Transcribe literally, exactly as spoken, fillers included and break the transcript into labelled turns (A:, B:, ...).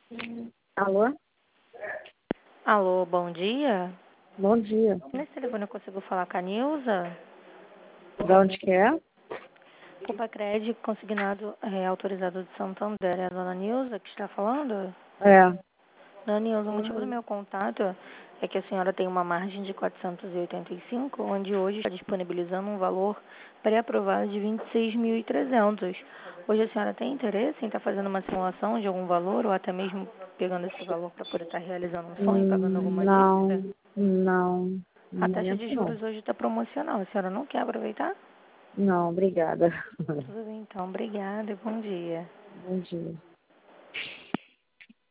A: Alô?
B: Alô, bom dia.
A: Bom dia.
B: Nesse telefone eu consigo falar com a Nilza?
A: De onde que é?
B: Culpa Crédito consignado é, autorizado de Santander. É a dona Nilza que está falando?
A: É.
B: Dona Nilza, o motivo do meu contato é que a senhora tem uma margem de quatrocentos e oitenta e cinco, onde hoje está disponibilizando um valor pré-aprovado de vinte e seis mil e trezentos. Hoje a senhora tem interesse em estar fazendo uma simulação de algum valor ou até mesmo pegando esse valor para poder estar realizando um sonho, pagando
A: Hum,
B: alguma dívida?
A: não, não.
B: A
A: No
B: taxa de
A: momento não.
B: juros hoje está promocional. A senhora não quer aproveitar?
A: Não, obrigada.
B: Tudo bem, então. Obrigada e bom dia.
A: Bom dia.